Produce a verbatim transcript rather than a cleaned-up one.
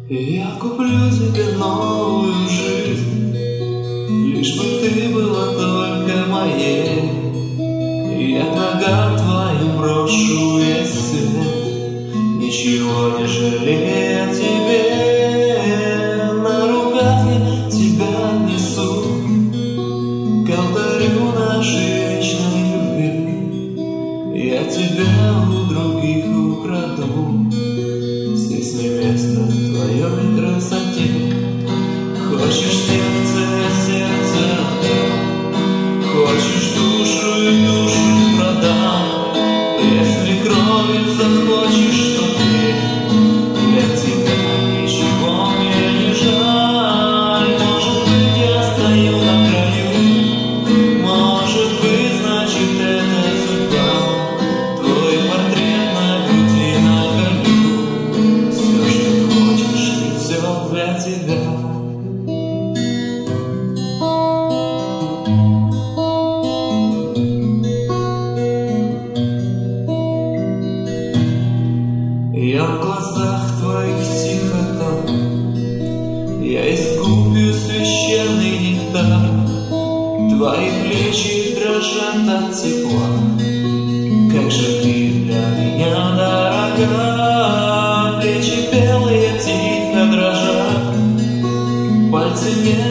И я куплю тебе новую жизнь, лишь бы ты была только моей. И я к ногам твоим брошу весь свет, ничего не жалея тебе. На руках я тебя несу к алтарю нашей вечной любви. Я тебя у других украду, здесь не место твоей красоте. Хочешь сердце, сердце отдам, хочешь душу и душу продам. Если кровью захочешь, то ты, для тебя ничего мне не жаль. Может быть, я стою на краю, может быть, значит, это судьба. Твой портрет на груди наколю, все, что хочешь, и все для тебя. Я в глазах твоих тихо там, я искупью священный нектар. Твои плечи дрожат от тепла, как же ты для меня дорога. Плечи белые тихо дрожат, пальцы не